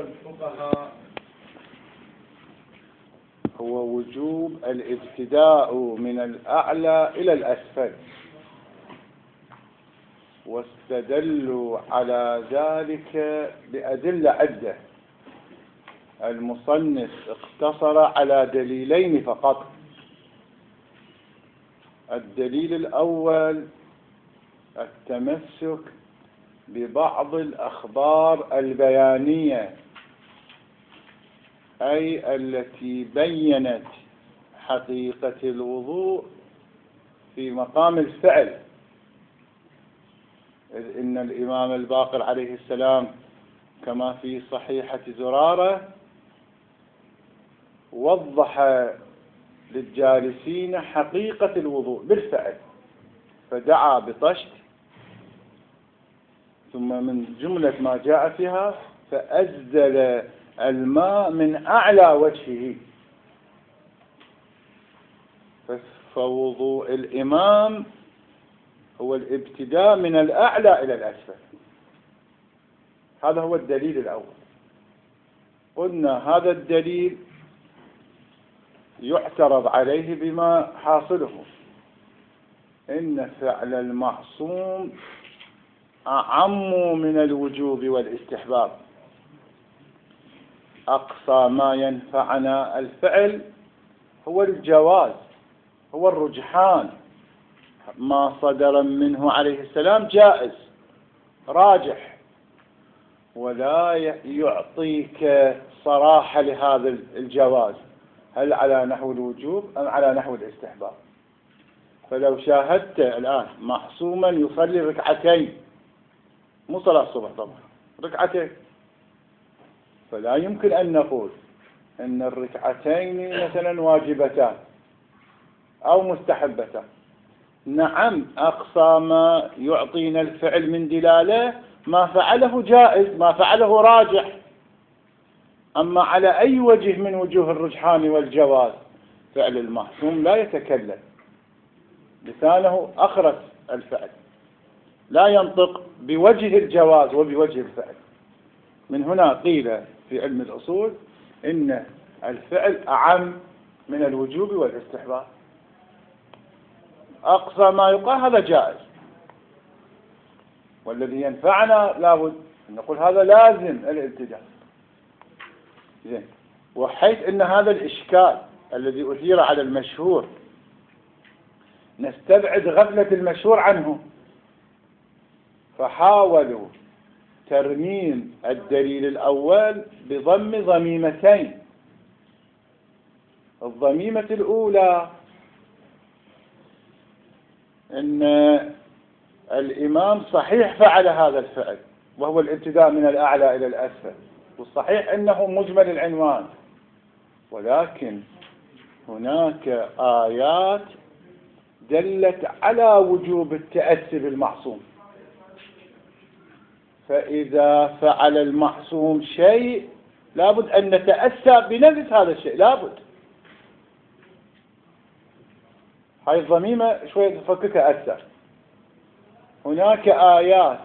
الفقهاء هو وجوب الابتداء من الأعلى إلى الأسفل، واستدلوا على ذلك بأدلة عدة. المصنف اقتصر على دليلين فقط. الدليل الأول التمسك ببعض الأخبار البيانية، أي التي بيّنت حقيقة الوضوء في مقام الفعل، إذ إن الإمام الباقر عليه السلام كما في صحيحة زرارة وضح للجالسين حقيقة الوضوء بالفعل، فدعا بطشت، ثم من جملة ما جاء فيها فأزل الماء من أعلى وجهه. فوضوء الإمام هو الابتداء من الأعلى إلى الأسفل. هذا هو الدليل الأول. قلنا هذا الدليل يعترض عليه بما حاصله، إن فعل المعصوم أعم من الوجوب والاستحباب. أقصى ما ينفعنا الفعل هو الجواز، هو الرجحان، ما صدر منه عليه السلام جائز راجح، ولا يعطيك صراحة لهذا الجواز، هل على نحو الوجوب أم على نحو الاستحباب. فلو شاهدت الآن معصوما يصلي ركعتين، مو صلاة الصبح طبعا، ركعتين، فلا يمكن أن نقول أن الركعتين مثلا واجبتان أو مستحبتان. نعم، أقصى ما يعطينا الفعل من دلالة ما فعله جائز، ما فعله راجح. أما على أي وجه من وجوه الرجحان والجواز فعل المعصوم لا يتكلم، لسانه أخرس الفعل، لا ينطق بوجه الجواز وبوجه الفعل. من هنا قيل في علم الأصول إن الفعل أعم من الوجوب والاستحباب. أقصى ما يقال هذا جائز، والذي ينفعنا لابد أن نقول هذا لازم الابتداء. زين، وحيث أن هذا الإشكال الذي أثير على المشهور نستبعد غفلة المشهور عنه، فحاولوا ترميم الدليل الأول بضم ضميمتين. الضميمة الأولى أن الإمام صحيح فعل هذا الفعل وهو الابتداء من الأعلى إلى الأسفل، والصحيح أنه مجمل العنوان، ولكن هناك آيات دلت على وجوب التأسي بالمعصوم. فإذا فعل المعصوم شيء لابد أن نتأسى بنفس هذا الشيء، لابد. هاي الضميمة شوية تفككها أكثر. هناك آيات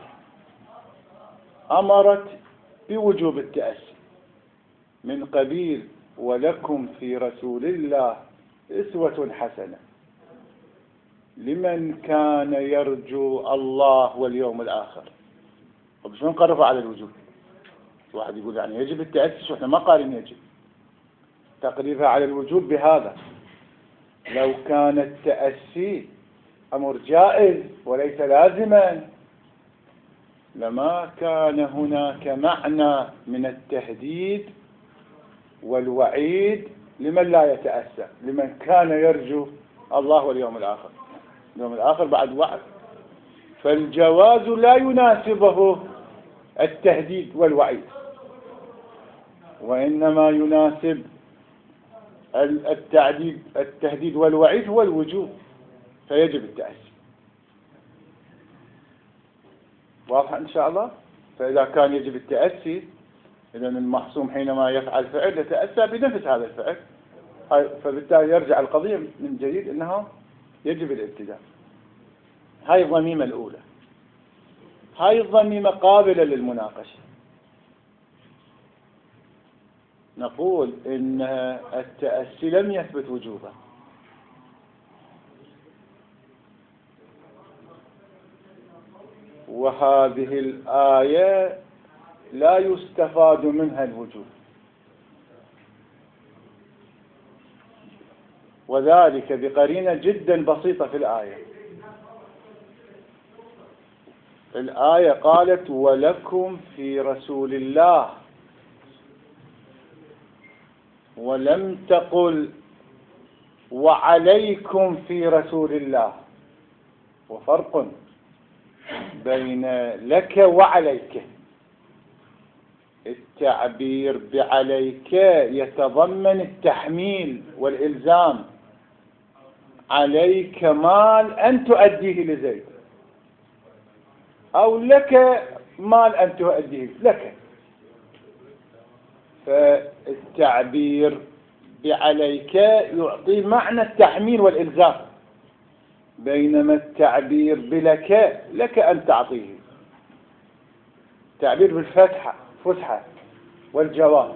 أمرت بوجوب التأسي من قبيل ولكم في رسول الله أسوة حسنة لمن كان يرجو الله واليوم الآخر. طب شلون نقرفه على الوجوب؟ واحد يقول يعني يجب التأسي، شو احنا ما قارين يجب. تقريبها على الوجوب بهذا: لو كان التأسي أمر جائز وليس لازما لما كان هناك معنى من التهديد والوعيد لمن لا يتأسى، لمن كان يرجو الله واليوم الآخر. اليوم الآخر بعد وعد، فالجواز لا يناسبه التهديد والوعيد، وإنما يناسب التهديد والوعيد هو الوجوب، فيجب التأسي. واضح إن شاء الله؟ فإذا كان يجب التأسي، إذا المعصوم حينما يفعل فعل يتأسى بنفس هذا الفعل، فبالتالي يرجع القضية من جديد أنه يجب الابتداء. هاي الضميمة الأولى. هاي الضميمة قابلة للمناقشة. نقول إن التأسي لم يثبت وجوبا، وهذه الآية لا يستفاد منها الوجوب، وذلك بقرينة جدا بسيطة في الآية. الآية قالت ولكم في رسول الله، ولم تقل وعليكم في رسول الله، وفرق بين لك وعليك. التعبير بعليك يتضمن التحميل والإلزام، عليك مال أن تؤديه لزيد، أو لك مال أن تؤديه لك. فالتعبير بعليك يعطي معنى التحميل والإلزام، بينما التعبير بلك لك أن تعطيه. التعبير بالفتحة فسحة والجواز.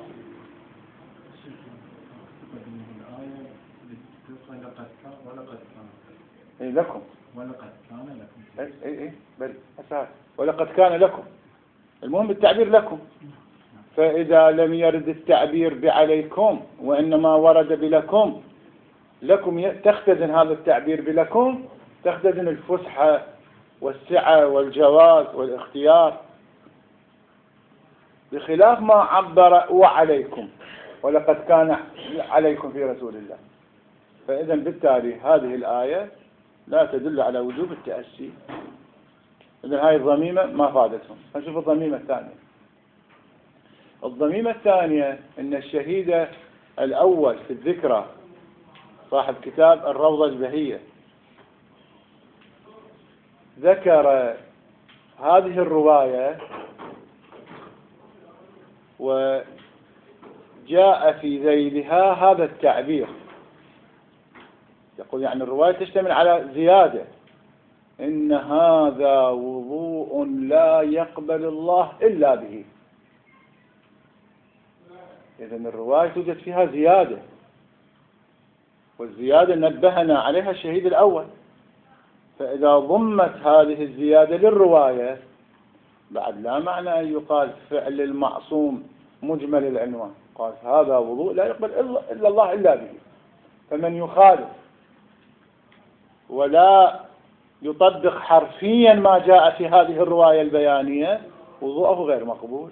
لكم ولقد كان لكم. بل ولقد كان لكم، المهم التعبير لكم. فإذا لم يرد التعبير بعليكم وإنما ورد بلكم، لكم تختزن هذا التعبير بلكم، تختزن الفسحة والسعة والجواز والاختيار، بخلاف ما عبر وعليكم، ولقد كان عليكم في رسول الله. فإذا بالتالي هذه الآية لا تدل على وجوب التأسي. إذن هذه الضميمة ما فادتهم. نشوف الضميمة الثانية. الضميمة الثانية أن الشهيد الأول في الذكرى صاحب كتاب الروضة البهية ذكر هذه الرواية، وجاء في ذيلها هذا التعبير. يقول يعني الرواية تشتمل على زيادة، إن هذا وضوء لا يقبل الله إلا به. إذن الرواية توجد فيها زيادة، والزيادة نبهنا عليها الشهيد الأول. فإذا ضمت هذه الزيادة للرواية بعد لا معنى أن يقال فعل المعصوم مجمل العنوان، قال هذا وضوء لا يقبل إلا الله إلا به. فمن يخالف ولا يطبق حرفيا ما جاء في هذه الرواية البيانية وضوءه غير مقبول.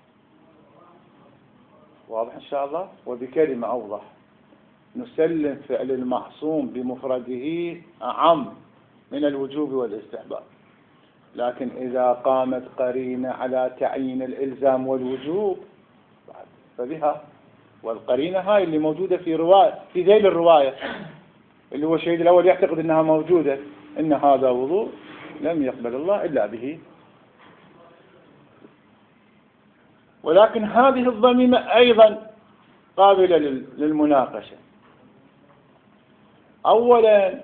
واضح إن شاء الله؟ وبكلمة أوضح، نسلم فعل المعصوم بمفرده أعم من الوجوب والاستحباب، لكن إذا قامت قرينة على تعيين الإلزام والوجوب فبها. والقرينة هاي اللي موجودة في ذيل الرواية، اللي هو الشهيد الأول يعتقد أنها موجودة، إن هذا وضوء لم يقبل الله إلا به. ولكن هذه الضميمة أيضا قابلة للمناقشة. أولا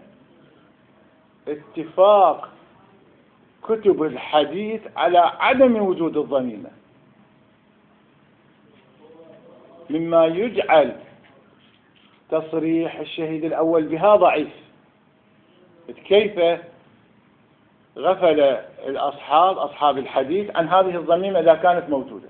اتفاق كتب الحديث على عدم وجود الضميمة، مما يجعل تصريح الشهيد الأول بها ضعيف. كيف غفل أصحاب الحديث عن هذه الضميمة إذا كانت موجودة؟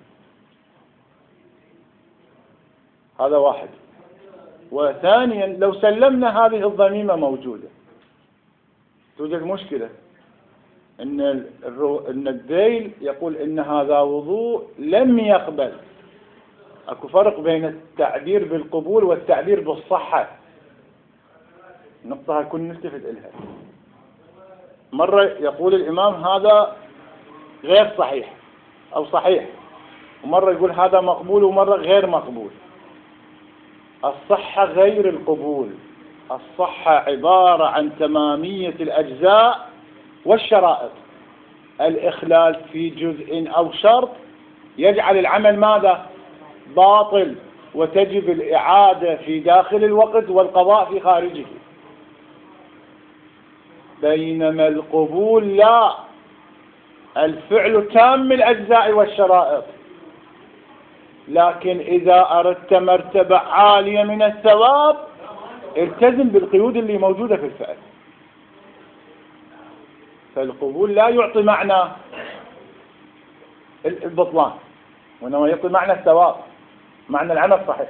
هذا واحد. وثانيا لو سلمنا هذه الضميمة موجودة توجد مشكلة، إن الذيل يقول إن هذا وضوء لم يقبل. أكو فرق بين التعبير بالقبول والتعبير بالصحة. النقطة هكون نلتفت إلها. مرة يقول الإمام هذا غير صحيح أو صحيح، ومرة يقول هذا مقبول ومرة غير مقبول. الصحة غير القبول. الصحة عبارة عن تمامية الأجزاء والشرائط. الإخلال في جزء أو شرط يجعل العمل ماذا؟ باطل، وتجب الإعادة في داخل الوقت والقضاء في خارجه. بينما القبول لا، الفعل تام الأجزاء والشرائط. لكن إذا أردت مرتبة عالية من الثواب التزم بالقيود اللي موجودة في الفعل. فالقبول لا يعطي معنى البطلان، وإنما يعطي معنى الثواب، معنى العمل الصحيح.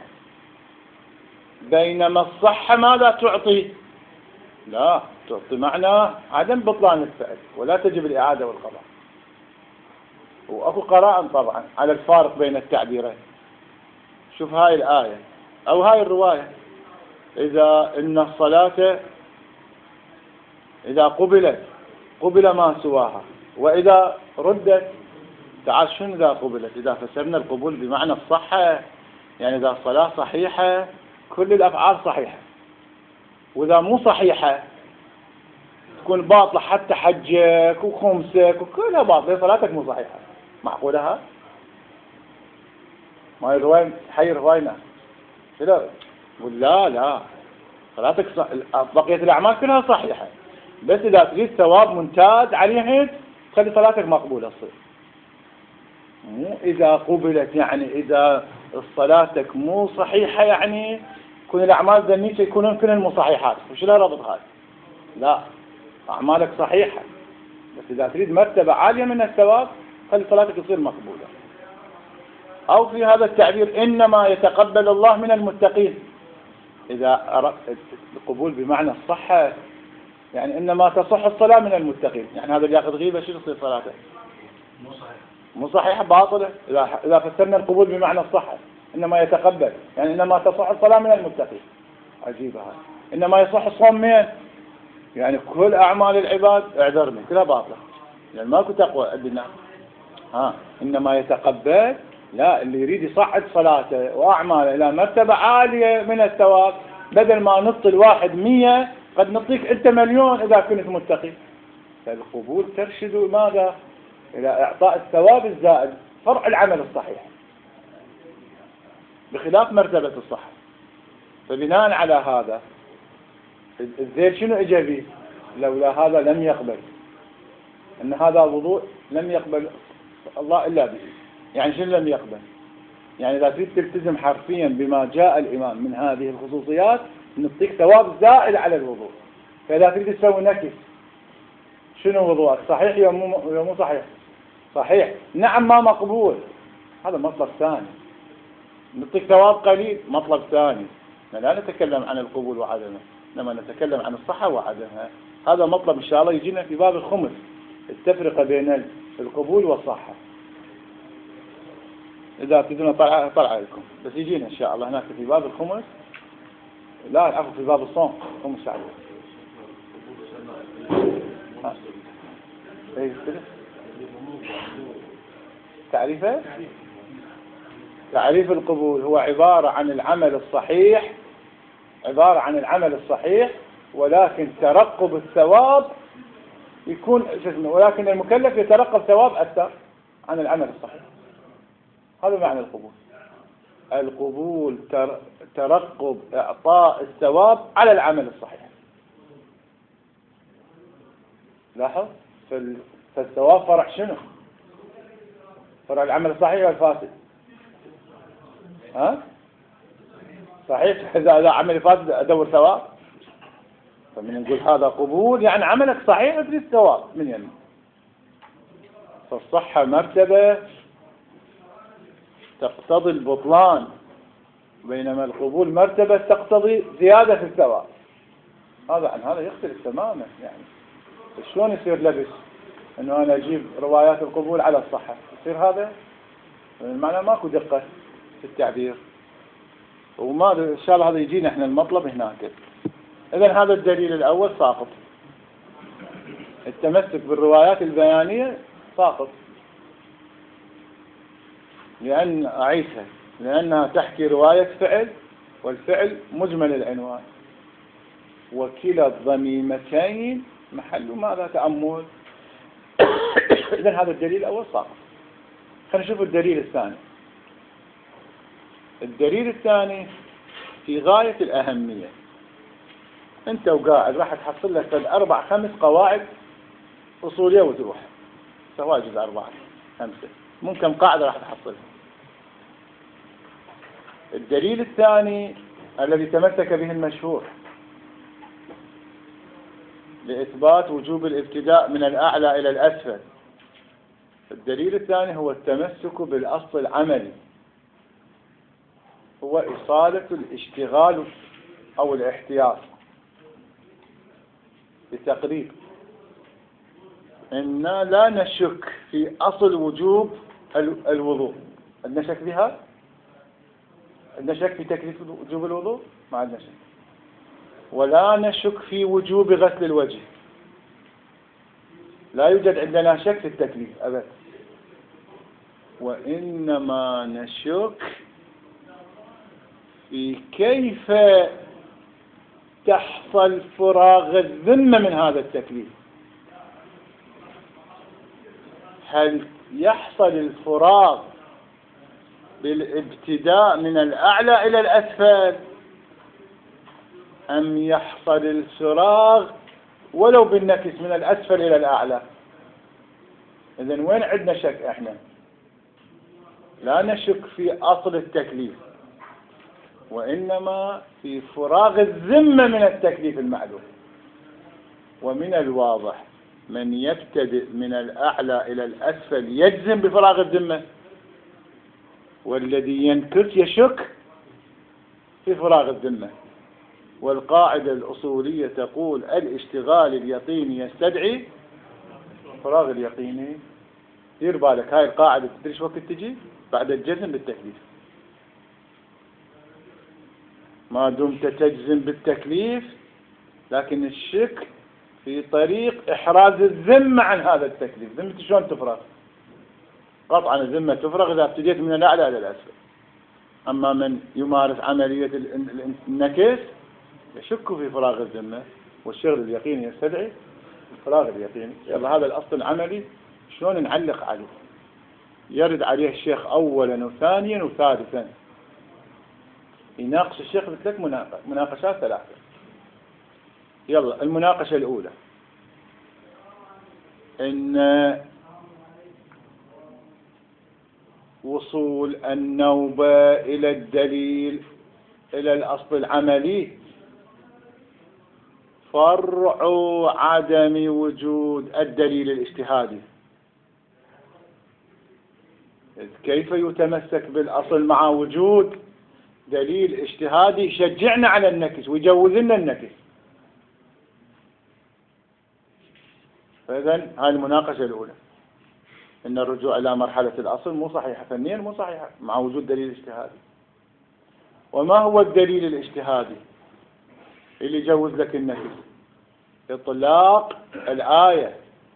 بينما الصحة ماذا تعطي؟ لا، تعطي معنى عدم بطلان الفعل، ولا تجب الإعادة والقضاء. وأكو قراءة طبعا على الفارق بين التعبيرين. شوف هاي الآية أو هاي الرواية، إذا إن الصلاة إذا قبل ما سواها، وإذا ردت. تعال شنو إذا قبلت؟ إذا فسرنا القبول بمعنى الصحة، يعني إذا الصلاة صحيحة كل الأفعال صحيحة، وإذا مو صحيحة تكون باطلة، حتى حجك وخمسك وكلها باطلة، صلاتك مو صحيحة. معقولة ها؟ ما يروين حي روينا كذا يقول لا صلاتك بقية الأعمال كلها صحيحة، بس إذا تريد ثواب ممتاز عليها تخلي صلاتك مقبولة تصير. مو إذا قبلت يعني إذا صلاتك مو صحيحة يعني كل الأعمال ذنيك يكونون كلهن مو صحيحات. وش لا ربط هذا؟ لا، أعمالك صحيحة، بس إذا تريد مرتبة عالية من الثواب خلي صلاتك تصير مقبولة. أو في هذا التعبير إنما يتقبل الله من المتقين. إذا أردت القبول بمعنى الصحة يعني إنما تصح الصلاة من المتقين، يعني هذا اللي يأخذ غيبة شو تصير صلاته؟ مو صحيحة، باطلة. إذا فسرنا القبول بمعنى الصحة إنما يتقبل يعني إنما تصح الصلاة من المتقين. عجيبة هذا. إنما يصح الصوم من يعني كل أعمال العباد اعذرني كلها باطلة، يعني ماكو تقوى عندنا. إنما يتقبل لا، اللي يريد يصعد صلاته وأعماله إلى مرتبة عالية من الثواب، بدل ما نعطي الواحد 100 قد نعطيك أنت 1,000,000 إذا كنت متقي. فالقبول ترشد ماذا؟ إلى إعطاء الثواب الزائد، فرع العمل الصحيح، بخلاف مرتبة الصحة. فبناء على هذا الزيد شنو إجا به؟ لولا هذا لم يقبل، أن هذا وضوء لم يقبل الله إلا به. يعني شنو لم يقبل؟ يعني إذا تريد تلتزم حرفيا بما جاء الإمام من هذه الخصوصيات نعطيك ثواب زائد على الوضوء. فإذا تريد تسوي نكس شنو وضوءك؟ صحيح يا مو صحيح؟ صحيح، نعم ما مقبول، هذا مطلب ثاني. نعطيك ثواب قليل، مطلب ثاني. لا نتكلم عن القبول وعدمه، إنما نتكلم عن الصحة وعدمها. هذا مطلب إن شاء الله يجينا في باب الخمس، التفرقة بين القبول والصحة. إذا تريدون طلع لكم، بس يجينا إن شاء الله هناك في باب الخمس. لا عفوا، في باب الصوم خمس ساعات. تعريفه؟ تعريف القبول هو عبارة عن العمل الصحيح، ولكن ترقب الثواب يكون ولكن المكلف يترقب ثواب أكثر عن العمل الصحيح. هذا معنى القبول. القبول ترقب إعطاء الثواب على العمل الصحيح. لاحظ، فالثواب فرع شنو؟ فرع العمل الصحيح والفاسد. صحيح، إذا عمل فاسد أدور ثواب. فمن نقول هذا قبول يعني عملك صحيح وتريد ثواب من يمين. فالصحة مرتبة تقتضي البطلان، بينما القبول مرتبة تقتضي زيادة في الثواب. هذا عن هذا يختلف تماما. يعني شلون يصير لبس انه انا اجيب روايات القبول على الصحة؟ يصير هذا المعنى ماكو دقة في التعبير. وما ان شاء الله هذا يجينا احنا المطلب هناك. اذا هذا الدليل الاول ساقط، التمسك بالروايات البيانية ساقط، لأنها تحكي رواية فعل، والفعل مجمل العنوان، وكلا الضميمتين محل ماذا؟ تأمل. إذن هذا الدليل الأول ساقط. خلينا نشوف الدليل الثاني. الدليل الثاني في غاية الأهمية. أنت وقاعد راح تحصل لك 4-5 قواعد أصولية وتروح سواجد 4-5 ممكن قاعدة راح تحصلها. الدليل الثاني الذي تمسك به المشهور لإثبات وجوب الابتداء من الأعلى إلى الأسفل، الدليل الثاني هو التمسك بالأصل العملي، هو إصالة الاشتغال أو الاحتياط بتقريب إننا لا نشك في أصل وجوب الوضوء. نشك بها؟ نشك في تكليف وجوب الوضوء؟ ما عندنا شك. ولا نشك في وجوب غسل الوجه، لا يوجد عندنا شك في التكليف أبدا، وإنما نشك في كيف تحصل فراغ الذمة من هذا التكليف. هل يحصل الفراغ بالابتداء من الأعلى إلى الأسفل، أم يحصل الفراغ ولو بالنكس من الأسفل إلى الأعلى؟ إذن وين عندنا شك إحنا؟ لا نشك في أصل التكليف، وإنما في فراغ الذمة من التكليف المعلوم. ومن الواضح من يبتدئ من الأعلى إلى الأسفل يجزم بفراغ الذمة، والذي ينكس يشك في فراغ الذمة. والقاعدة الأصولية تقول الاشتغال اليقيني يستدعي فراغ اليقيني. دير بالك، هاي القاعدة تدري وقت تجي بعد الجزم بالتكليف. ما دمت تجزم بالتكليف، لكن الشك في طريق إحراز الذمة عن هذا التكليف. ذمة شلون تفرغ؟ قطعا الذمة تفرغ إذا ابتديت من الأعلى إلى الأسفل. أما من يمارس عملية النكس يشك في فراغ الذمة، والشغل اليقيني يستدعي الفراغ اليقيني. يلا هذا الأصل العملي شلون نعلق عليه؟ يرد عليه الشيخ أولا وثانيا وثالثا، يناقش الشيخ بثلاث مناقشات ثلاثة. يلا المناقشة الأولى إن وصول النوبة إلى الدليل إلى الأصل العملي فرع عدم وجود الدليل الاجتهادي. كيف يتمسك بالأصل مع وجود دليل اجتهادي يشجعنا على النكس ويجوز لنا النكس؟ فإذن هاي المناقشة الأولى، إن الرجوع إلى مرحلة الأصل مو صحيحة، فنيا مو صحيحة مع وجود دليل اجتهادي. وما هو الدليل الاجتهادي اللي يجوز لك النكس؟ إطلاق الآية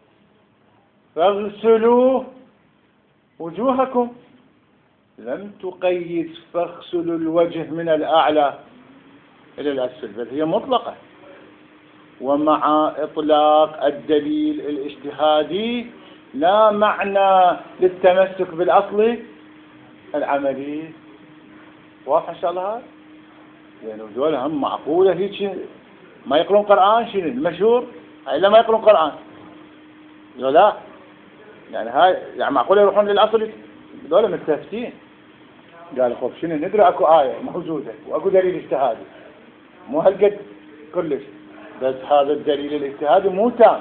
فاغسلوا وجوهكم، لم تقيد فاغسلوا الوجه من الأعلى إلى الأسفل، بل هي مطلقة. ومع إطلاق الدليل الاجتهادي لا معنى للتمسك بالأصل العملي. واضح إن شاء الله هذا؟ يعني دول هم معقولة هيك ما يقرون قرآن؟ شنو المشهور؟ إلا ما يقرون قرآن لا، يعني هاي يعني معقولة يروحون للأصل؟ دول متفتين. قال خب شنو ندري اكو آية موجودة واكو دليل اجتهادي، مو هالقد كلش، بس هذا الدليل الاجتهادي مو تام.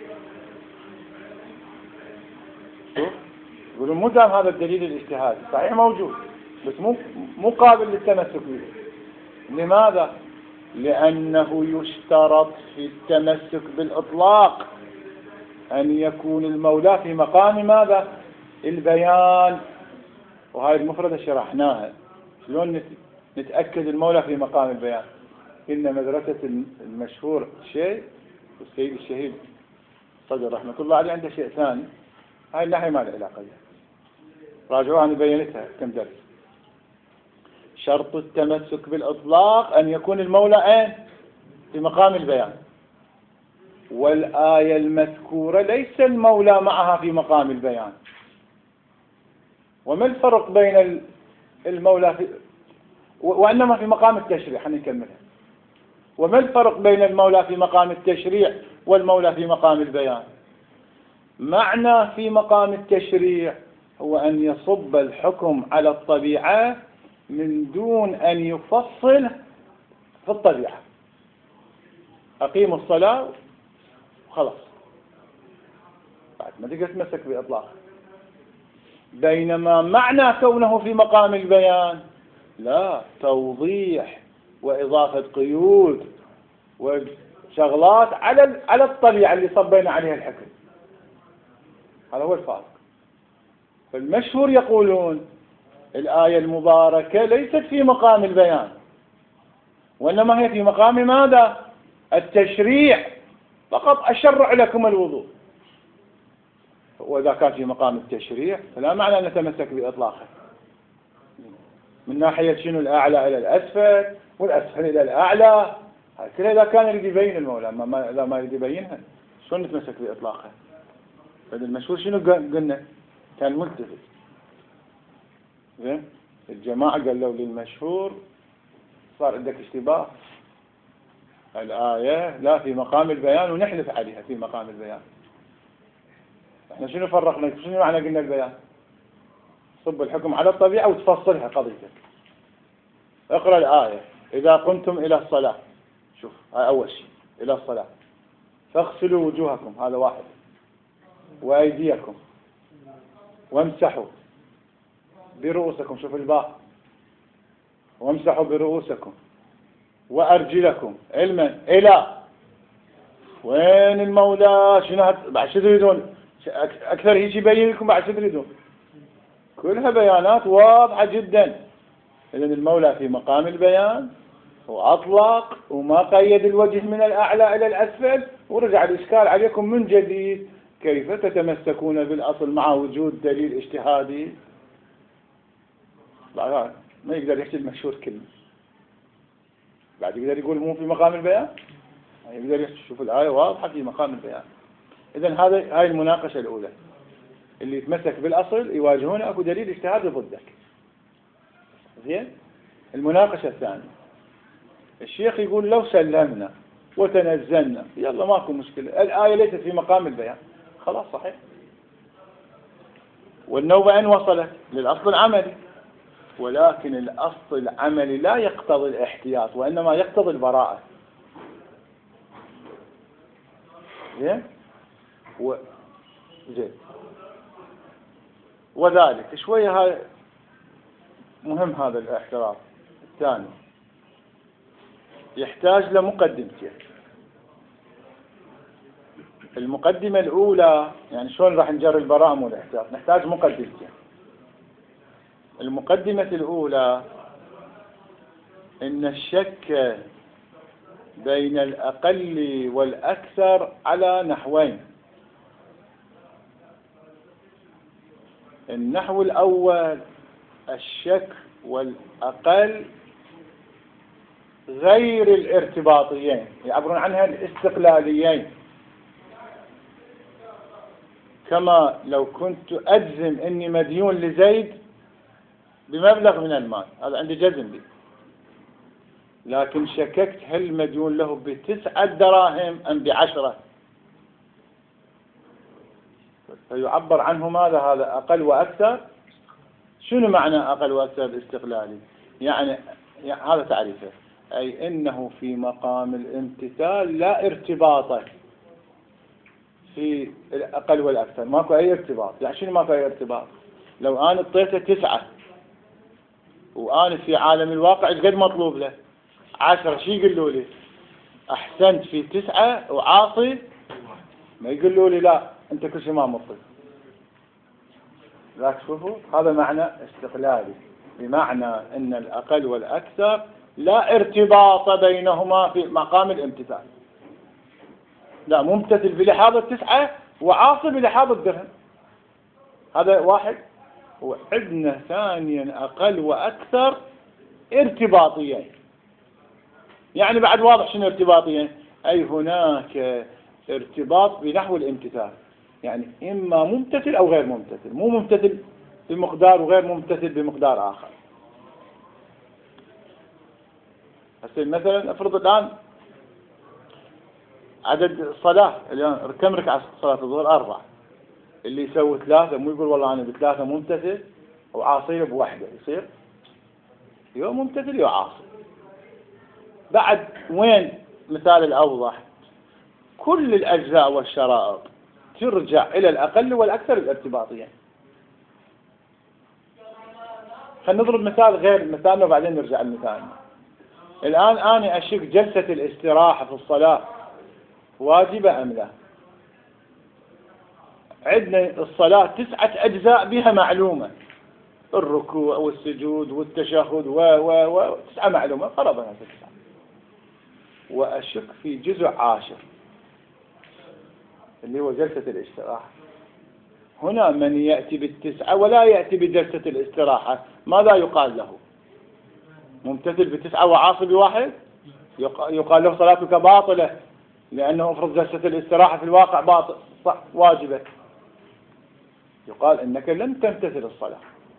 شوف يقولون مو تام هذا الدليل الاجتهادي، صحيح موجود بس مو قابل للتمسك به. لماذا؟ لأنه يشترط في التمسك بالإطلاق أن يكون المولى في مقام ماذا؟ البيان. وهاي المفردة شرحناها، شلون نتأكد المولى في مقام البيان. إن مدرسة المشهور شيء والسيد الشهيد صدر رحمة الله عليه عنده شيء ثاني، هاي الناحية ما لها علاقة بها، راجعوها أنا بينتها كم درس. شرط التمسك بالإطلاق أن يكون المولى في مقام البيان، والآية المذكورة ليس المولى معها في مقام البيان. وما الفرق بين المولى وإنما في مقام التشريع؟ حنكملها. وما الفرق بين المولى في مقام التشريع والمولى في مقام البيان؟ معنى في مقام التشريع هو أن يصب الحكم على الطبيعة من دون أن يفصل في الطبيعة. أقيم الصلاة وخلاص، بعد ما تقدر تمسك بإطلاقه. بينما معنى كونه في مقام البيان لا، توضيح وإضافة قيود وشغلات على الطبيعة اللي صبينا عليها الحكم. هذا هو الفارق. فالمشهور يقولون الآية المباركة ليست في مقام البيان، وإنما هي في مقام ماذا؟ التشريع. فقط أشرع لكم الوضوء. وإذا كان في مقام التشريع فلا معنى أن نتمسك بإطلاقه. من ناحية شنو؟ الأعلى إلى الأسفل والأسفل إلى الأعلى. كذا إذا كان يريد يبين المولى، إذا ما يريد يبينها شلون نتمسك بإطلاقها؟ فالمشهور شنو قلنا؟ كان ملتفت. زين؟ الجماعة قالوا للمشهور صار عندك اشتباه. الآية لا في مقام البيان ونحلف عليها في مقام البيان. احنا شنو فرقنا؟ شنو معنى قلنا البيان؟ صب الحكم على الطبيعة وتفصلها قضيتك. اقرأ الآية: إذا قمتم إلى الصلاة. شوف، هاي أول شيء، إلى الصلاة. فاغسلوا وجوهكم، هذا واحد، وأيديكم، وامسحوا برؤوسكم. شوف الباء، وامسحوا برؤوسكم وأرجلكم. علما إلى وين المولى؟ شنو بعد شو تريدون؟ أكثر هيك يبين لكم بعد شو تريدون؟ كلها بيانات واضحة جدا. إذن المولى في مقام البيان وأطلق وما قيد الوجه من الأعلى إلى الأسفل، ورجع الإشكال عليكم من جديد: كيف تتمسكون بالأصل مع وجود دليل اجتهادي؟ لا، ما يقدر يحكي المشهور كلمة، بعد يقدر يقول مو في مقام البيان، يقدر يحكي. شوف الآية واضحة في مقام البيان. إذن هاي المناقشة الأولى. اللي يتمسك بالأصل يواجهون أكو دليل اجتهادي ضدك. زين؟ المناقشة الثانية، الشيخ يقول لو سلمنا وتنزلنا يلا ماكو مشكلة، الآية ليست في مقام البيان، خلاص صحيح. والنوبة أن وصلت للأصل العملي، ولكن الأصل العملي لا يقتضي الاحتياط وإنما يقتضي البراءة. زين؟ زين. وذلك شوية هاي مهم، هذا الاحتراف الثاني يحتاج لمقدمتين. المقدمة الأولى يعني شلون راح نجري البراءة مو الاحتياط، نحتاج مقدمتين. المقدمة الأولى إن الشك بين الأقل والأكثر على نحوين. النحو الأول الشك والأقل غير الارتباطيين، يعبرون عنها الاستقلاليين. كما لو كنت أجزم أني مديون لزيد بمبلغ من المال، هذا عندي جزم به، لكن شككت هل مديون له ب9 دراهم أم ب10، فيعبر عنه ماذا؟ هذا أقل وأكثر. شنو معنى أقل وأكثر الاستقلالي؟ يعني هذا تعريفه، أي إنه في مقام الامتثال لا ارتباط في الأقل والأكثر، ماكو أي ارتباط. يعني شنو ماكو أي ارتباط؟ لو أنا اعطيته 9 وأنا في عالم الواقع ايش قد مطلوب له؟ 10، شو يقولوا لي؟ أحسنت في 9 وعاصي؟ ما يقولوا لي لا أنت كل شيء ما مطلوب. لا تشوفوا، هذا معنى استقلالي، بمعنى أن الأقل والأكثر لا ارتباط بينهما في مقام الامتثال. لا، ممتثل بلحاظ 9 وعاصي بلحاظ الدرهم. هذا واحد. وعندنا ثانيا أقل وأكثر ارتباطيين. يعني بعد واضح شنو ارتباطيين؟ أي هناك ارتباط بنحو الامتثال، يعني إما ممتثل أو غير ممتثل، مو ممتثل بمقدار وغير ممتثل بمقدار آخر. هسه مثلا افرض الآن عدد الصلاة اليوم كم ركعة صلاة الظهر؟ 4، اللي يسوي 3 مو يقول والله أنا ب3 ممتثل وعاصيه ب1، يصير؟ يو ممتثل يو عاصي. بعد وين مثال الأوضح؟ كل الأجزاء والشرائط ترجع إلى الأقل والأكثر الارتباطية. خلينا نضرب مثال غير مثالنا وبعدين نرجع لمثالنا. الآن أنا أشك جلسة الاستراحة في الصلاة واجبة أم لا؟ عندنا الصلاة 9 أجزاء بها معلومة، الركوع والسجود والتشهد و 9 معلومة فرضنا 9، وأشك في جزء 10 اللي هو جلسة الاستراحة. هنا من يأتي ب9 ولا يأتي بجلسة الاستراحة ماذا يقال له؟ ممتثل ب9 وعاصي ب1؟ يقال له صلاتك باطلة، لأنه افرض جلسة الاستراحة في الواقع باطل صح واجبة، يقال إنك لم تمتثل الصلاة.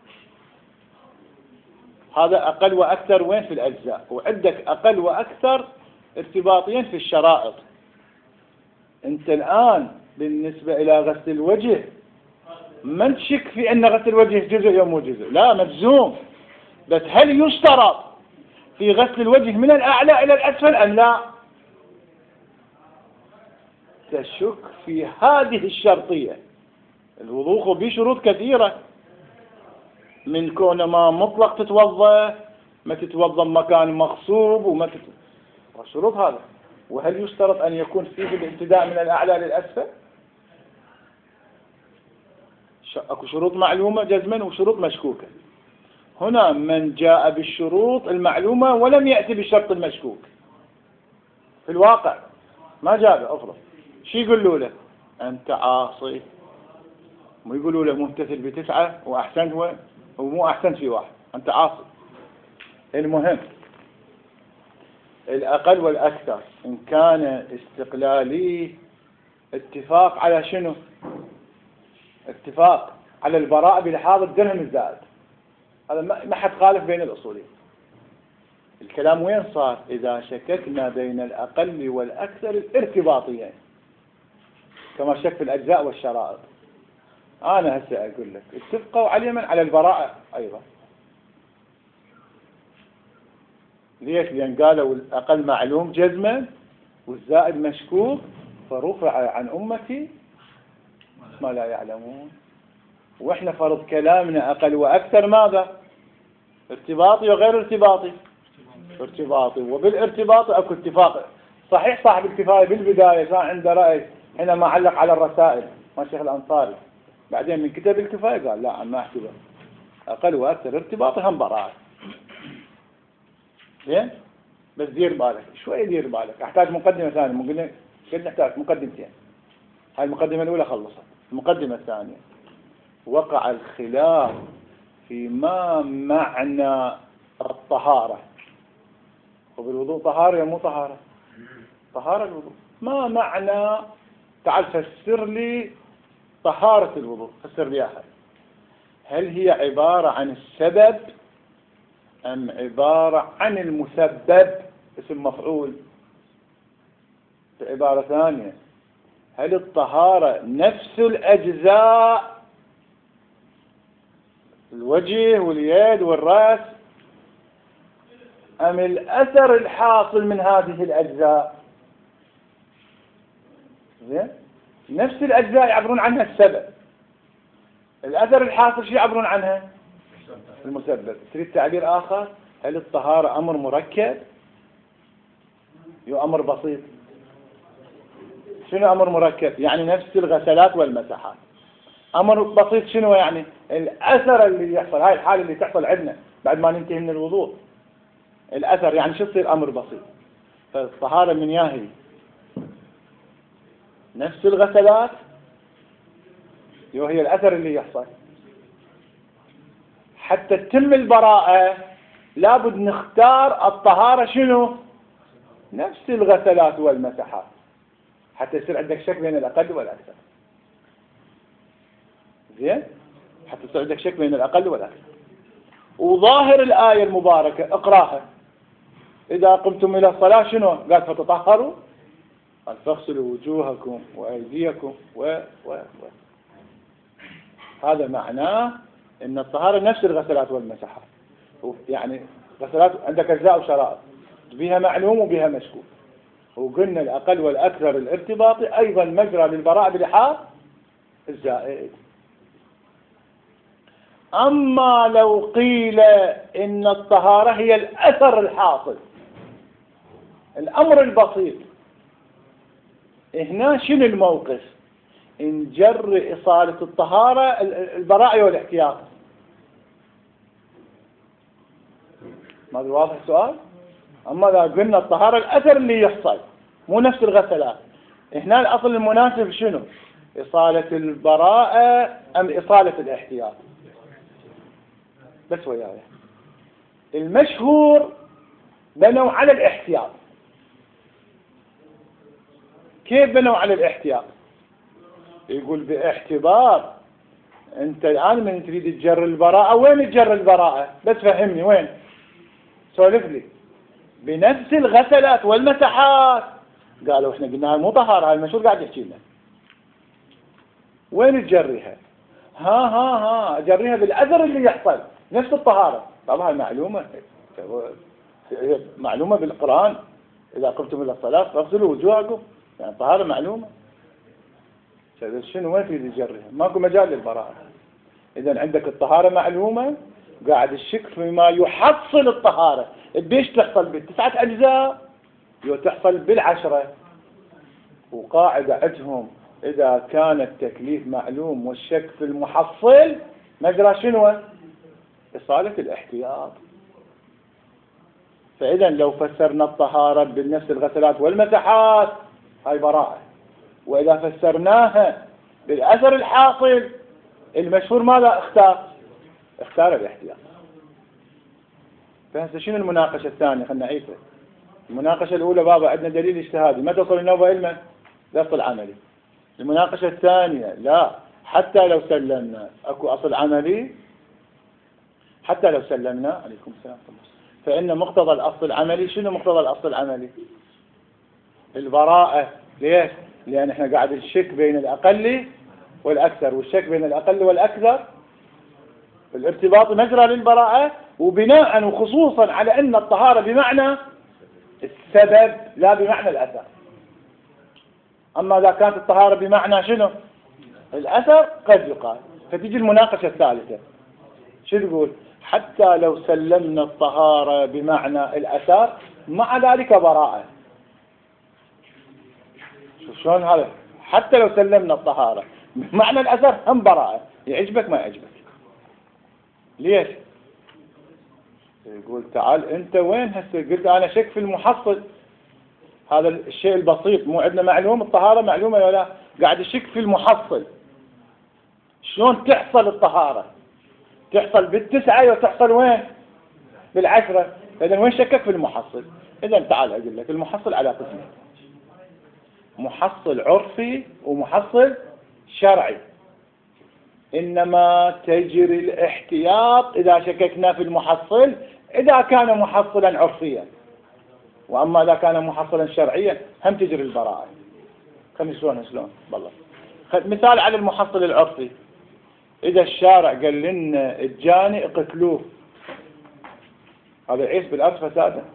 هذا أقل وأكثر وين في الأجزاء، وعندك أقل وأكثر ارتباطيا في الشرائط. أنت الآن بالنسبة إلى غسل الوجه ما تشك في أن غسل الوجه جزء أو مو جزء، لا مجزوم، بس هل يشترط في غسل الوجه من الأعلى إلى الأسفل أم لا؟ تشك في هذه الشرطية. الوضوء به شروط كثيرة، من كون ما مطلق تتوضأ، ما تتوضأ مكان مغصوب الشروط هذا. وهل يشترط أن يكون فيه الابتداء من الأعلى للأسفل؟ أكو شروط معلومة جزما وشروط مشكوكة. هنا من جاء بالشروط المعلومة ولم يأتي بالشرط المشكوك في الواقع ما جاء أفرض شو يقولوا له؟ أنت عاصي. مو يقولوا له ممتثل ب9 وأحسن هو ومو أحسن في 1، أنت عاصي. المهم الأقل والأكثر إن كان استقلالي اتفاق على شنو؟ اتفاق على البراءة بلحاظ الدرهم الزائد. هذا ما حد خالف بين الأصولين. الكلام وين صار؟ إذا شككنا بين الأقل والأكثر الارتباطيين كما شك في الأجزاء والشرائط. أنا هسه أقول لك اتفقوا على البراءة أيضا. ليش؟ لأن قالوا الأقل معلوم جزما والزائد مشكوك، فرفع عن أمتي ما لا يعلمون. وإحنا فرض كلامنا أقل وأكثر ماذا؟ ارتباطي وغير ارتباطي؟ ارتباطي. وبالارتباط أكو اتفاق. صحيح صاحب الكفاية بالبداية كان عنده رأي حينما علق على الرسائل ما الشيخ الأنصاري، بعدين من كتاب الكفاية قال لا ما احتبه أقل وأكثر ارتباطي هم براءة. زين؟ بس دير بالك شوي، دير بالك. أحتاج مقدمة ثانية، قلنا نحتاج مقدمتين. هاي المقدمة الأولى خلصت. المقدمة الثانية وقع الخلاف في ما معنى الطهارة. وبالوضوء طهارة يا مو طهارة؟ طهارة الوضوء. ما معنى؟ تعال فسر لي طهارة الوضوء، فسر لي أحد. هل هي عبارة عن السبب أم عبارة عن المسبب اسم مفعول؟ بعبارة ثانية، هل الطهارة نفس الأجزاء الوجه واليد والرأس أم الأثر الحاصل من هذه الأجزاء؟ زين؟ نفس الأجزاء يعبرون عنها السبب، الأثر الحاصل شو يعبرون عنها؟ المسبب. تريد تعبير آخر؟ هل الطهارة أمر مركب أمر بسيط؟ شنو أمر مركب؟ يعني نفس الغسلات والمسحات. أمر بسيط شنو يعني؟ الأثر اللي يحصل، هاي الحالة اللي تحصل عندنا بعد ما ننتهي من الوضوء، الأثر يعني شو يصير أمر بسيط. فالطهارة من ياهي نفس الغسلات هي الأثر اللي يحصل. حتى تتم البراءة لابد نختار الطهارة شنو؟ نفس الغسلات والمسحات، حتى يصير عندك شك بين الأقل والأكثر. زين؟ حتى يصير عندك شك بين الأقل والأكثر. وظاهر الآية المباركة اقراها، إذا قمتم إلى الصلاة شنو؟ قال فتطهروا، قال فاغسلوا وجوهكم وأيديكم هذا معناه أن الطهارة نفس الغسلات والمسحات. يعني غسلات عندك أجزاء وشرائط بها معلوم وبها مشكوك، وقلنا الأقل والأكثر الارتباطي أيضا مجرى للبراءة بلحاظ الزائد. أما لو قيل إن الطهارة هي الأثر الحاصل، الأمر البسيط، هنا شنو الموقف؟ إن جر إصالة الطهارة البراءة والاحتياط. ما أدري واضح السؤال؟ أما إذا قلنا الطهارة الأثر اللي يحصل مو نفس الغسلات، هنا الأصل المناسب شنو؟ إصالة البراءة أم إصالة الاحتياط؟ بس وياي المشهور بنوا على الاحتياط. كيف بنوا على الاحتياط؟ يقول باعتبار انت الآن من تريد تجر البراءة، وين تجر البراءة؟ بس فهمني وين، سولف لي. بنفس الغسلات والمسحات. قالوا احنا قلنا مو طهارة، هاي المشهور قاعد يحكي لنا. وين تجريها؟ ها جريها بالأثر اللي يحصل نفس الطهارة. طبعا معلومة، معلومة بالقرآن، إذا قمتم إلى الصلاة فاغسلوا وجوهكم، يعني الطهارة معلومة. شنو وين في تجريها؟ ماكو مجال للبراءة. إذا عندك الطهارة معلومة، قاعد الشك فيما يحصل الطهارة. بيش تحصل بالتسعة أجزاء تحصل بالعشرة. وقاعدة عندهم إذا كان التكليف معلوم والشك في المحصل مجرى شنو؟ إصالة الاحتياط. فإذا لو فسرنا الطهارة بالنفس الغسلات والمسحات هاي براءة، وإذا فسرناها بالأثر الحاصل المشهور ماذا اختار الاحتياط. فهسه شنو المناقشة الثانية؟ خلنا نعيدها. المناقشة الأولى بابا عندنا دليل اجتهادي، ما تصل النوبة علما الأصل عملي. المناقشة الثانية لا، حتى لو سلمنا أكو أصل عملي، حتى لو سلمنا عليكم السلام فإن مقتضى الأصل العملي. شنو مقتضى الأصل العملي؟ البراءة. ليش؟ لأن احنا قاعد الشك بين الأقل والأكثر، والشك بين الأقل والأكثر الارتباط مجرى للبراءة، وبناء وخصوصا على أن الطهارة بمعنى السبب لا بمعنى الأثر. أما إذا كانت الطهارة بمعنى شنو؟ الأثر قد يقال. فتيجي المناقشة الثالثة شو تقول؟ حتى لو سلمنا الطهارة بمعنى الأثر مع ذلك براءة. شلون هذا؟ حتى لو سلمنا الطهارة بمعنى الأثر هم براءة، يعجبك ما يعجبك. ليش؟ يقول تعال انت وين هسه؟ قلت انا شك في المحصل، هذا الشيء البسيط، مو عندنا معلوم الطهارة معلومة ولا قاعد الشك في المحصل. شلون تحصل الطهارة؟ تحصل بالتسعة وتحصل وين؟ بالعشرة. إذن وين شكك في المحصل؟ إذن تعال أقول لك المحصل على قسمين، محصل عرفي ومحصل شرعي. إنما تجري الاحتياط إذا شككنا في المحصل إذا كان محصلا عرفيا، وأما إذا كان محصلا شرعيا هم تجري البراءة. خلينا شلون بالله. مثال على المحصل العرفي، إذا الشارع قال لنا الجاني اقتلوه، هذا يعيش بالأرض فسادا.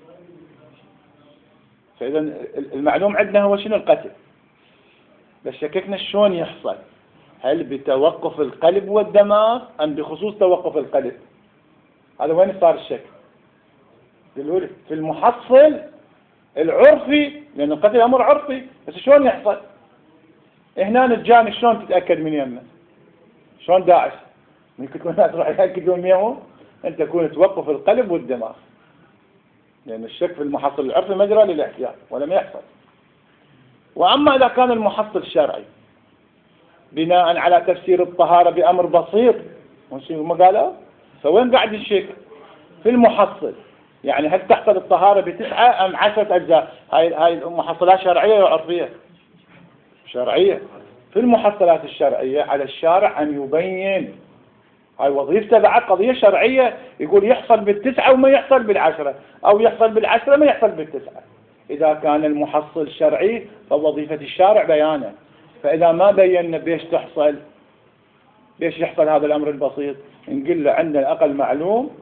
فإذا المعلوم عندنا هو شنو؟ القتل. بس شككنا شلون يحصل؟ هل بتوقف القلب والدماغ أم بخصوص توقف القلب؟ هذا وين صار الشك؟ قالوا لي في المحصل العرفي، لأن القتل أمر عرفي، بس شلون يحصل؟ هنا الجاني شلون تتأكد من يمه؟ شلون داعش؟ ممكن تكون الناس راح يأكدون يمه، أنت تكون توقف القلب والدماغ، لأن الشك في المحصل العرفي مجرى للاحتياط ولم يحصل. وأما إذا كان المحصل شرعي بناء على تفسير الطهارة بأمر بسيط، ما قالوا؟ فوين قاعد الشك؟ في المحصل. يعني هل تحصل الطهارة ب9 أم 10 أجزاء؟ هاي المحصلات شرعية وعرفية؟ شرعية. في المحصلات الشرعية على الشارع أن يبين، هاي وظيفته بعد قضية شرعية، يقول يحصل ب9 وما يحصل ب10، أو يحصل ب10 ما يحصل ب9. إذا كان المحصل شرعي فوظيفة الشارع بيانه. فإذا ما بينا بيش يحصل هذا الأمر البسيط؟ نقول له عندنا الأقل معلوم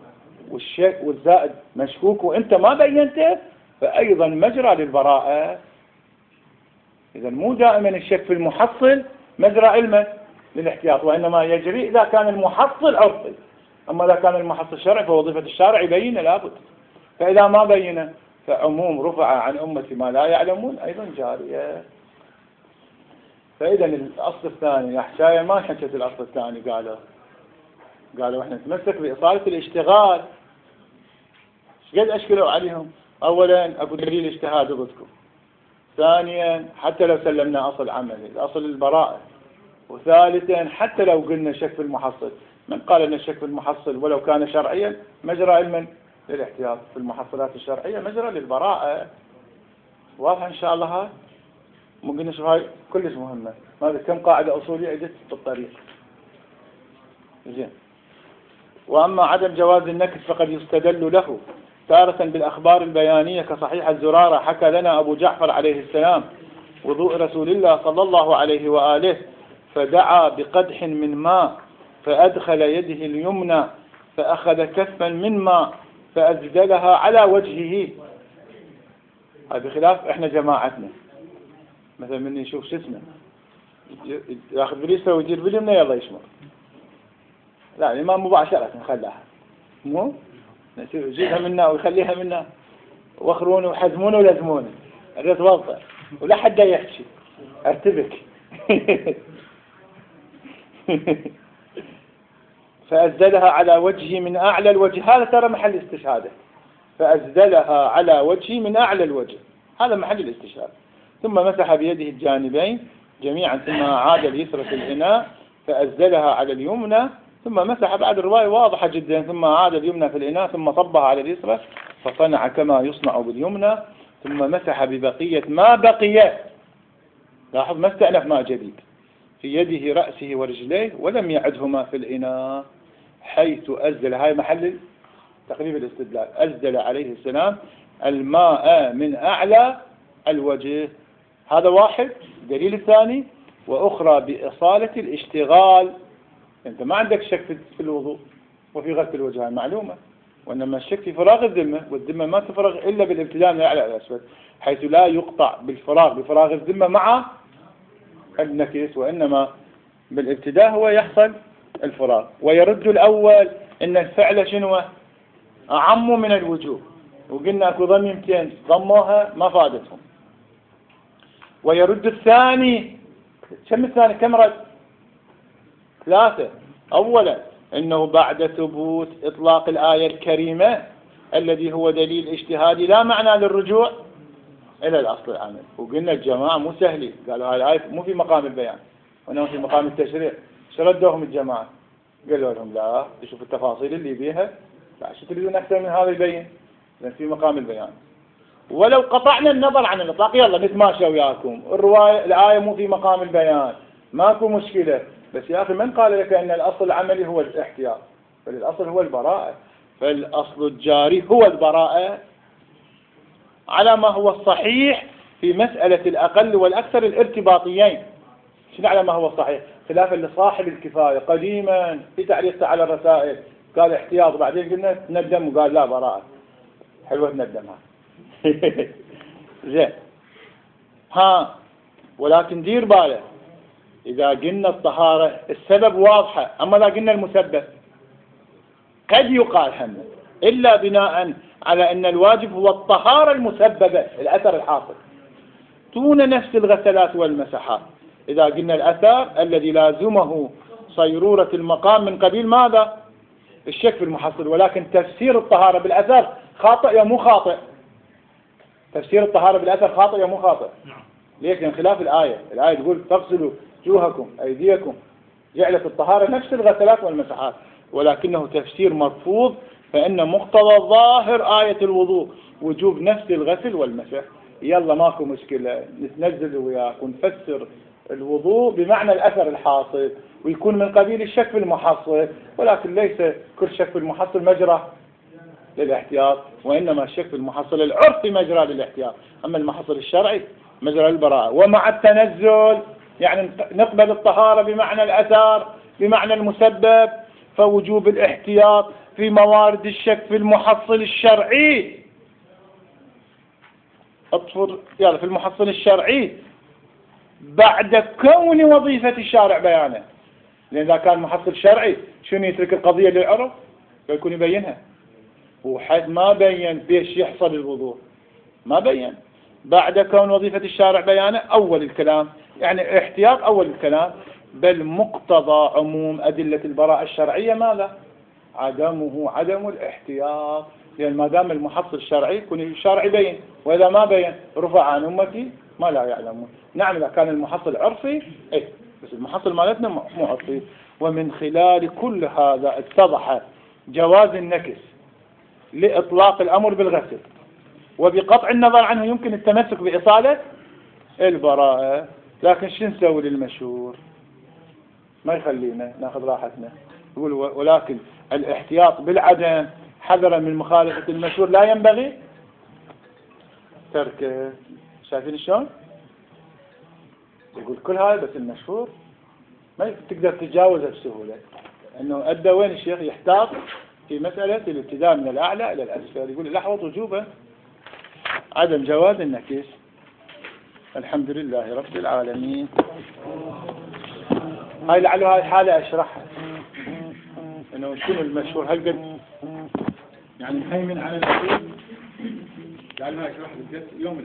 والزائد مشكوك وأنت ما بينته، فأيضا مجرى للبراءة. إذا مو دائما الشك في المحصل مجرى علما للاحتياط، وإنما يجري إذا كان المحصل عرفي. أما إذا كان المحصل شرعي فوظيفة الشارع يبين لابد. فإذا ما بين فعموم رفع عن أمة ما لا يعلمون أيضا جارية. فإذا الأصل الثاني يحشاية ما حكت الأصل الثاني، قالوا إحنا نتمسك بإصالة الاشتغال. قد أشكلوا عليهم؟ أولا أكو دليل اجتهاد ضدكم، ثانيا حتى لو سلمنا أصل عملي الأصل البراءة، وثالثا حتى لو قلنا شك في المحصل، من قال أن الشك في المحصل ولو كان شرعيا مجرى علما للاحتياط، في المحصلات الشرعية مجرى للبراءة. واضح إن شاء الله؟ هاي مو قلنا شو هاي كلش مهمة. هذا كم قاعدة أصولية أجت بالطريق. زين. وأما عدم جواز النكس فقد يستدل له تارة بالأخبار البيانية كصحيح الزرارة حكى لنا أبو جعفر عليه السلام وضوء رسول الله صلى الله عليه وآله فدعا بقدح من ماء فأدخل يده اليمنى فأخذ كفا من ماء فأزدلها على وجهه. هذا بخلاف إحنا جماعتنا، مثلا من يشوف شو اسمه ياخذ بريسة ويدير باليمنى يلا يشمر. لا الإمام مباشرة نخليها، مو يجيبها منا ويخليها منا، وخرونه وحزمونه ولزمونه الريت وضع ولا حد يحكي ارتبك. فأزدلها على وجهه من أعلى الوجه، هذا ترى محل استشهاده. فأزدلها على وجهه من أعلى الوجه، هذا محل الاستشهاد. ثم مسح بيده الجانبين جميعا ثم عاد اليسرى في الإناء فأزدلها على اليمنى ثم مسح. بعد الرواية واضحة جدا، ثم عاد اليمنى في الإناء ثم صبها على اليسرى فصنع كما يصنع باليمنى ثم مسح ببقية ما بقي. لاحظ ما استأنف ماء جديد في يده رأسه ورجليه ولم يعدهما في الإناء حيث أزدل. هاي محل تقريب الاستدلال. أزدل عليه السلام الماء من أعلى الوجه. هذا واحد. دليل الثاني وأخرى بإصالة الاشتغال. أنت ما عندك شك في الوضوء وفي غسل الوجه معلومة، وإنما الشك في فراغ الذمة، والذمة ما تفرغ إلا بالابتداء من الأعلى إلى الأسفل، حيث لا يقطع بفراغ الذمة مع النكس، وإنما بالابتداء هو يحصل الفراغ. ويرد الأول إن الفعل شنو أعم من الوجوب، وقلنا أكو ضميمتين ضموها ما فادتهم. ويرد الثاني كم رد؟ 3. أولا إنه بعد ثبوت إطلاق الآية الكريمة الذي هو دليل اجتهادي لا معنى للرجوع إلى الأصل العمل. وقلنا الجماعة مو سهلين، قالوا هاي الآية مو في مقام البيان وإنما في مقام التشريع. شردوهم الجماعة؟ قالوا لهم لا، تشوف التفاصيل اللي بيها، لا شو تريدون أكثر من هذا يبين؟ لأن في مقام البيان. ولو قطعنا النظر عن الإطلاق يلا نتماشى وياكم، الآية مو في مقام البيان ماكو مشكلة، بس يا أخي من قال لك أن الأصل العملي هو الاحتياط؟ بل الأصل هو البراءة. فالأصل الجاري هو البراءة على ما هو الصحيح في مسألة الأقل والأكثر الارتباطيين. شنو على ما هو الصحيح؟ خلافا لصاحب الكفاية قديما في تعليق على الرسائل قال احتياط، بعدين قلنا تندم وقال لا براءة. حلوة تندمها. زين. ولكن دير باله إذا قلنا الطهارة السبب واضحة، أما إذا قلنا المسبب قد يقال هم إلا بناء على أن الواجب هو الطهارة المسببة الأثر الحاصل دون نفس الغسلات والمسحات. إذا قلنا الأثر الذي لازمه صيرورة المقام من قبيل ماذا؟ الشك في المحصل. ولكن تفسير الطهارة بالأثر خاطئ يا مو خاطئ؟ تفسير الطهارة بالأثر خاطئ يا مو خاطئ؟ ليش؟ لأن خلاف الآية تقول تغسلوا وجوهكم أيديكم، جعلت الطهارة نفس الغسلات والمسحات، ولكنه تفسير مرفوض، فإن مقتضى ظاهر آية الوضوء وجوب نفس الغسل والمسح. يلا ماكو مشكلة نتنزل وياك ونفسر الوضوء بمعنى الأثر الحاصل ويكون من قبيل الشك في المحصل، ولكن ليس كل شك في المحصل مجرى للاحتياط، وإنما الشك في المحصل العرفي مجرى للاحتياط، أما المحصل الشرعي مجرى البراءة. ومع التنزل يعني نقبل الطهارة بمعنى الأثر بمعنى المسبب، فوجوب الاحتياط في موارد الشك في المحصل الشرعي. اطفر يلا في المحصل الشرعي بعد كون وظيفة الشارع بيانه. لأن إذا كان محصل شرعي شنو يترك القضية للعرف يكون يبينها، وحد ما بين بيش يحصل الوضوح، ما بين. بعد كون وظيفة الشارع بيانه أول الكلام، يعني احتياط أول الكلام، بل مقتضى عموم أدلة البراءة الشرعية ماذا؟ عدم الاحتياط. لأن ما دام المحصل الشرعي يكون الشارع يبين، وإذا ما بين رفع عن أمتي ما لا يعلمون. نعم إذا كان المحصل عرفي إيه، بس المحصل مالتنا مو عرفي. ومن خلال كل هذا اتضح جواز النكس لإطلاق الأمر بالغسل، وبقطع النظر عنه يمكن التمسك بإصالة البراءة. لكن شو نسوي للمشهور؟ ما يخلينا ناخذ راحتنا. يقول ولكن الاحتياط بالعدم حذرا من مخالفة المشهور لا ينبغي تركه. شايفين شلون؟ يقول كل هذا بس المشهور ما تقدر تتجاوزه بسهولة. انه ادى وين الشيخ يحتاط في مسألة الابتداء من الأعلى إلى الأسفل. يقول الأحوط وجوبا عدم جواز النكس. الحمد لله رب العالمين. هاي لعل هاي الحالة أشرحها، إنه شنو المشهور هل قد يعني مهيمن على الأصول، لعل هاي أشرح يوم